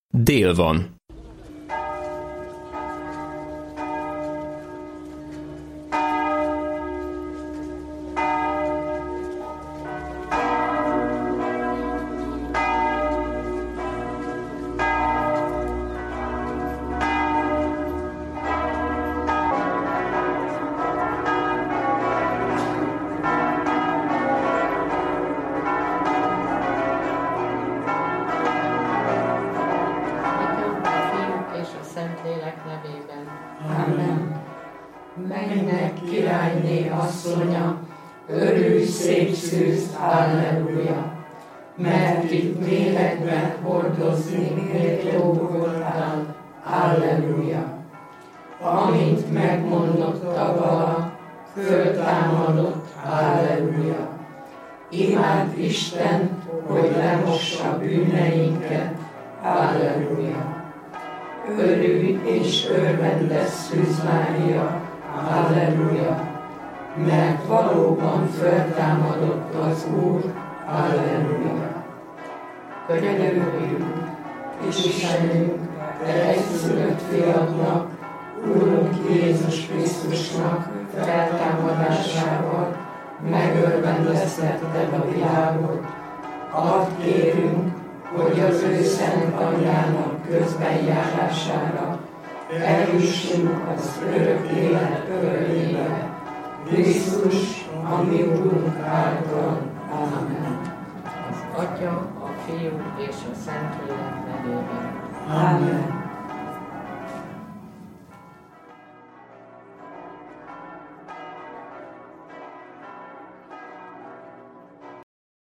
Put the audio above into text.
Dél van. Szentlélek nevében. Amen. Mennek királyné asszonya, örülj szép szűz, halleluja! Mert itt lélekben hordozni méltó voltál, halleluja! Amint megmondotta vala, föltámadott, halleluja! Imád Isten, hogy lemossa bűneinket, halleluja! Örülj és örvendez Szűz Mária, halleluja! Mert valóban föltámadott az Úr, halleluja! Könyörüljünk, Istenünk, te egyszülött fiadnak, Úrunk Jézus Krisztusnak feltámadásával megörvendeztetted a világot. Add kérünk, hogy az ő szent anyjának közbenjárására eljussunk az örök élet örömébe. Krisztus, a mi Úrunk által. Amen. Az Atya, a Fiú és a Szentlélek nevében. Amen.